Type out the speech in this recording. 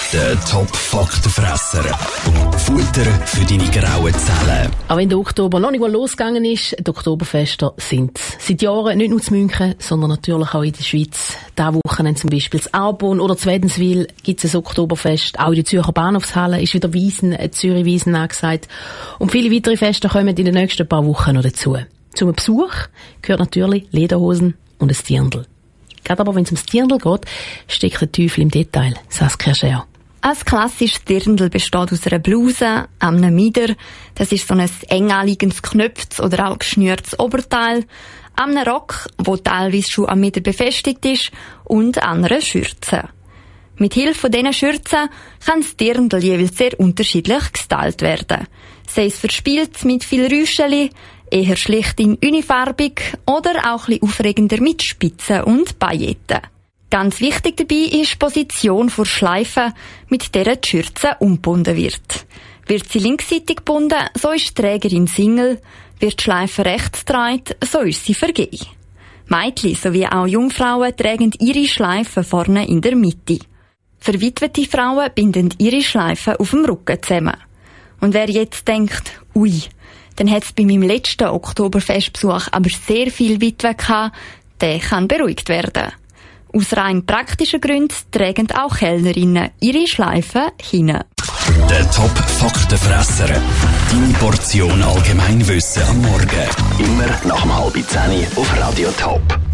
Der Top-Faktenfresser. Futter für deine grauen Zellen. Auch wenn der Oktober noch nicht mal losgegangen ist, die Oktoberfeste sind seit Jahren nicht nur in München, sondern natürlich auch in der Schweiz. Diese Wochenende zum Beispiel in Arbon oder in Wädenswil gibt es ein Oktoberfest. Auch in der Zürcher Bahnhofshalle ist wieder Zürich-Wiesen angesagt. Und viele weitere Feste kommen in den nächsten paar Wochen noch dazu. Zum Besuch gehört natürlich Lederhosen und ein Dirndl. Gerade aber, wenn es ums Dirndl geht, steckt der Teufel im Detail. Saskia Scher. Ein klassisches Dirndl besteht aus einer Bluse, einem Mieder, das ist so ein eng anliegendes Knöpftes oder auch geschnürtes Oberteil, einem Rock, wo teilweise schon am Mieder befestigt ist, und einer Schürze. Mit Hilfe von diesen Schürzen kann das Dirndl jeweils sehr unterschiedlich gestylt werden. Sei es verspielt mit viel Rüscheli, eher schlicht in unifarbig oder auch ein bisschen aufregender mit Spitzen und Pailletten. Ganz wichtig dabei ist die Position der Schleife, mit der die Schürze umgebunden wird. Wird sie linksseitig gebunden, so ist die Trägerin Single. Wird die Schleife rechts gedreht, so ist sie vergeben. Mädchen sowie auch Jungfrauen tragen ihre Schleifen vorne in der Mitte. Verwitwete Frauen binden ihre Schleifen auf dem Rücken zusammen. Und wer jetzt denkt, ui, dann hat es bei meinem letzten Oktoberfestbesuch aber sehr viel Witwe gehabt, der kann beruhigt werden. Aus rein praktischen Gründen tragen auch Kellnerinnen ihre Schleifen hin. Der Top-Faktenfresser. Deine Portion Allgemeinwissen am Morgen. Immer nach 9:30 auf Radio Top.